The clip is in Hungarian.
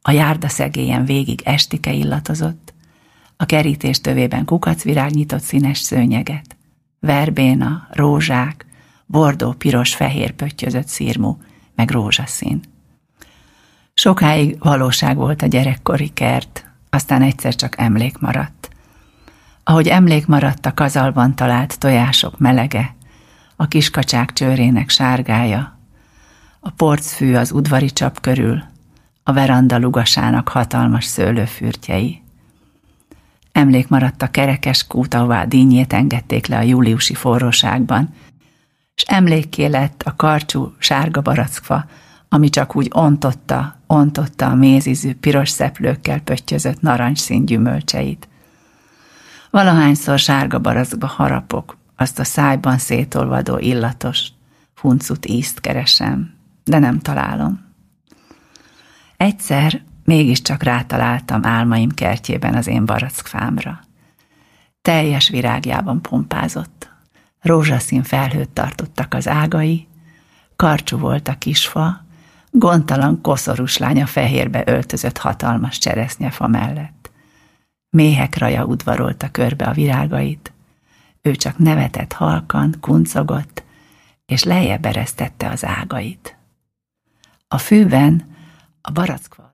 A járdaszegélyen végig estike illatozott, a kerítés tövében kukacvirág nyitott színes szőnyeget, verbéna, rózsák, bordó, piros, fehér pöttyözött szirmú, meg rózsaszín. Sokáig valóság volt a gyerekkori kert, aztán egyszer csak emlék maradt. Ahogy emlék maradt a kazalban talált tojások melege, a kiskacsák csőrének sárgája, a porcfű az udvari csap körül, a veranda lugasának hatalmas szőlőfürtjei. Emlék maradt a kerekes kút, ahová dínyét engedték le a júliusi forróságban, és emlékké lett a karcsú sárga barackfa, ami csak úgy ontotta a mézízű piros szeplőkkel pöttyözött narancsszín gyümölcseit. Valahányszor sárga barackba harapok, azt a szájban szétolvadó illatos, huncut ízt keresem, de nem találom. Egyszer mégiscsak rátaláltam álmaim kertjében az én barackfámra. Teljes virágjában pompázott, rózsaszín felhőt tartottak az ágai, karcsú volt a kisfa, gondtalan koszorús lány a fehérbe öltözött hatalmas cseresznyefa mellett. Méhek raja udvarolta körbe a virágait, ő csak nevetett halkan, kuncogott, és lejjebb eresztette az ágait. A fűben a barackfa